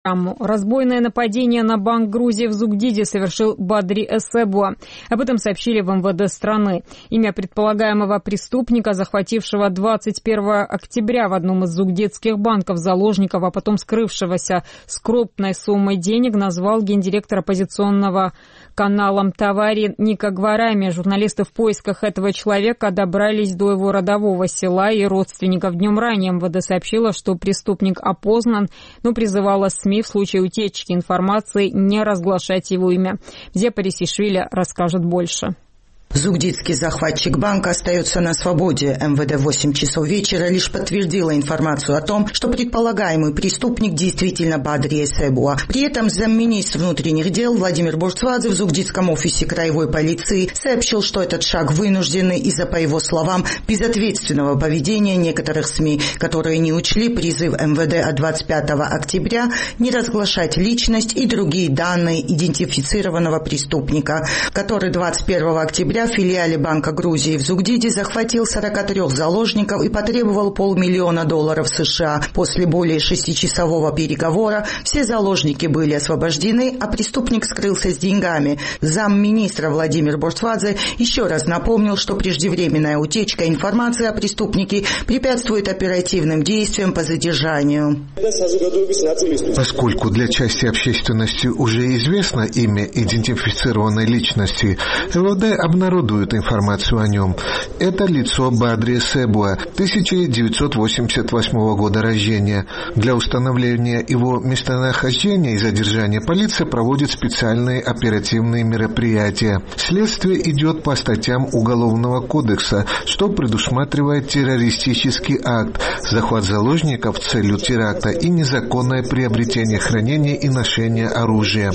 Разбойное нападение на банк Грузии в Зугдиде совершил Бадри Эсебуа. Об этом сообщили в МВД страны. Имя предполагаемого преступника, захватившего 21 октября в одном из зугдидских банков заложников, а потом скрывшегося с крупной суммой денег, назвал гендиректор оппозиционного канала Тавари Ника Гварами. Журналисты в поисках этого человека добрались до его родового села и родственников. Днем ранее МВД сообщила, что преступник опознан, но призывала СМИ в случае утечки информации не разглашать его имя. Зепа Рисишвили расскажет больше. Зугдидский захватчик банка остается на свободе. МВД в 8 часов вечера лишь подтвердила информацию о том, что предполагаемый преступник действительно Бадри Эсебуа. При этом замминистра внутренних дел Владимир Бурцвадзе в Зугдидском офисе краевой полиции сообщил, что этот шаг вынужденный из-за, по его словам, безответственного поведения некоторых СМИ, которые не учли призыв МВД от 25 октября не разглашать личность и другие данные идентифицированного преступника, который 21 октября в филиале Банка Грузии в Зугдиде захватил 43 заложников и потребовал $500 000 США. После более 6-часового переговора все заложники были освобождены, а преступник скрылся с деньгами. Замминистра Владимир Бурцвадзе еще раз напомнил, что преждевременная утечка информации о преступнике препятствует оперативным действиям по задержанию. Поскольку для части общественности уже известно имя идентифицированной личности, МВД обнародует информацию о нем. Это лицо Бадри Эсебуа, 1988 года рождения. Для установления его местонахождения и задержания полиция проводит специальные оперативные мероприятия. Следствие идет по статьям Уголовного кодекса, что предусматривает террористический акт, захват заложников с целью теракта и незаконное приобретение, хранение и ношение оружия.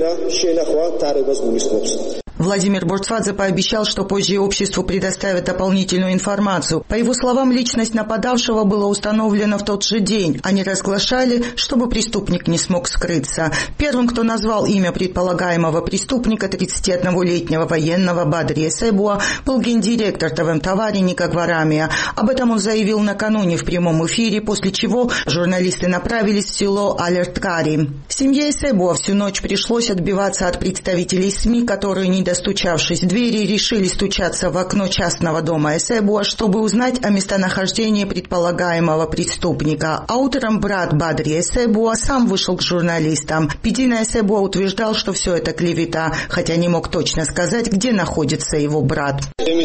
Владимир Бурцвадзе пообещал, что позже обществу предоставят дополнительную информацию. По его словам, личность нападавшего была установлена в тот же день. Они разглашали, чтобы преступник не смог скрыться. Первым, кто назвал имя предполагаемого преступника, 31-летнего военного Бадри Эсебуа, был гендиректор ТВМ Тавари Ника Гварами. Об этом он заявил накануне в прямом эфире, после чего журналисты направились в село Алерткари. Семье Эсебуа всю ночь пришлось отбиваться от представителей СМИ, которые, не достучавшись в двери, решили стучаться в окно частного дома Эсебуа, чтобы узнать о местонахождении предполагаемого преступника. А утром брат Бадри Эсебуа сам вышел к журналистам. Педина Эсебуа утверждал, что все это клевета, хотя не мог точно сказать, где находится его брат.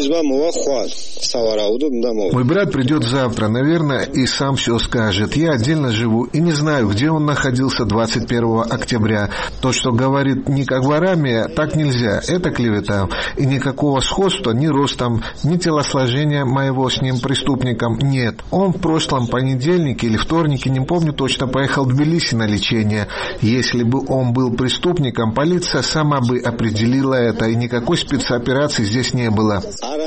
Мой брат придет завтра, наверное, и сам все скажет. Я отдельно живу и не знаю, где он находился 21 октября. То, что говорит Ника Гварами, так нельзя. Это клевета. И никакого сходства ни ростом, ни телосложения моего с ним преступником нет. Он в прошлом понедельнике или вторнике, не помню точно, поехал в Тбилиси на лечение. Если бы он был преступником, полиция сама бы определила это, и никакой спецоперации здесь не было.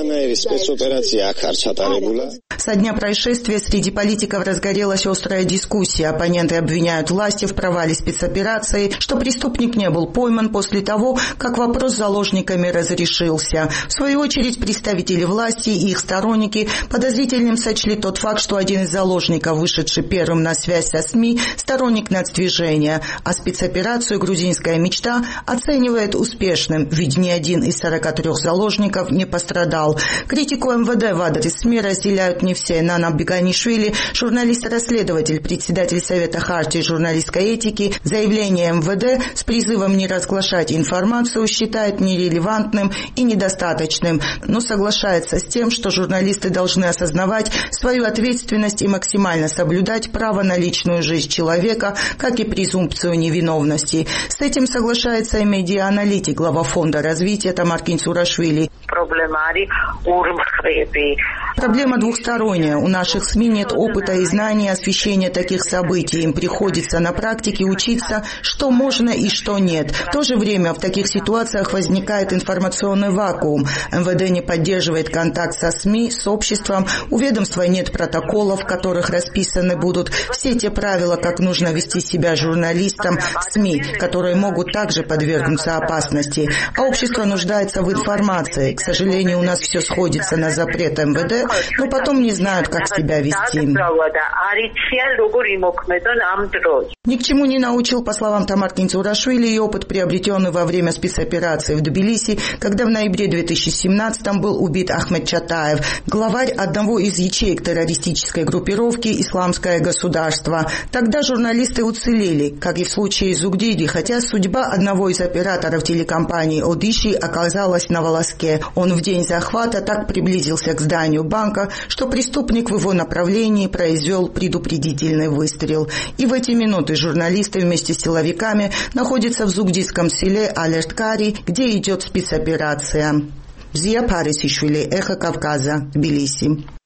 Со дня происшествия среди политиков разгорелась острая дискуссия. Оппоненты обвиняют власти в провале спецоперации, что преступник не был пойман после того, как вопрос с заложниками разрешился. В свою очередь, представители власти и их сторонники подозрительным сочли тот факт, что один из заложников, вышедший первым на связь со СМИ, сторонник нацдвижения, а спецоперацию «Грузинская мечта» оценивает успешным, ведь ни один из 43 заложников не пострадал. Критику МВД в адрес СМИ разделяют не все. Нана Беганишвили, журналист-расследователь, председатель Совета Хартии журналистской этики, заявление МВД с призывом не разглашать информацию считает нерелевантным и недостаточным, но соглашается с тем, что журналисты должны осознавать свою ответственность и максимально соблюдать право на личную жизнь человека, как и презумпцию невиновности. С этим соглашается и медиа-аналитик, глава Фонда развития Тамар Кинцурашвили. Проблема двухсторонняя. У наших СМИ нет опыта и знаний освещения таких событий. Им приходится на практике учиться, что можно и что нет. В то же время в таких ситуациях возникает информационный вакуум. МВД не поддерживает контакт со СМИ, с обществом. У ведомства нет протоколов, в которых расписаны будут все те правила, как нужно вести себя журналистам, СМИ, которые могут также подвергнуться опасности. А общество нуждается в информации. К сожалению, у нас все сходится на запрет МВД но потом не знают, как себя вести. Ни к чему не научил, по словам Тамар Кинцурашвили, и опыт, приобретенный во время спецоперации в Тбилиси, когда в ноябре 2017 был убит Ахмед Чатаев, главарь одного из ячеек террористической группировки «Исламское государство». Тогда журналисты уцелели, как и в случае Зугдиди, хотя судьба одного из операторов телекомпании «Одиши» оказалась на волоске. Он в день захвата так приблизился к зданию банка, что преступник в его направлении произвел предупредительный выстрел. И в эти минуты журналисты вместе с силовиками находятся в зугдийском селе Алерткари, где идет спецоперация. Зия Парисишвили, Эхо Кавказа, Тбилиси.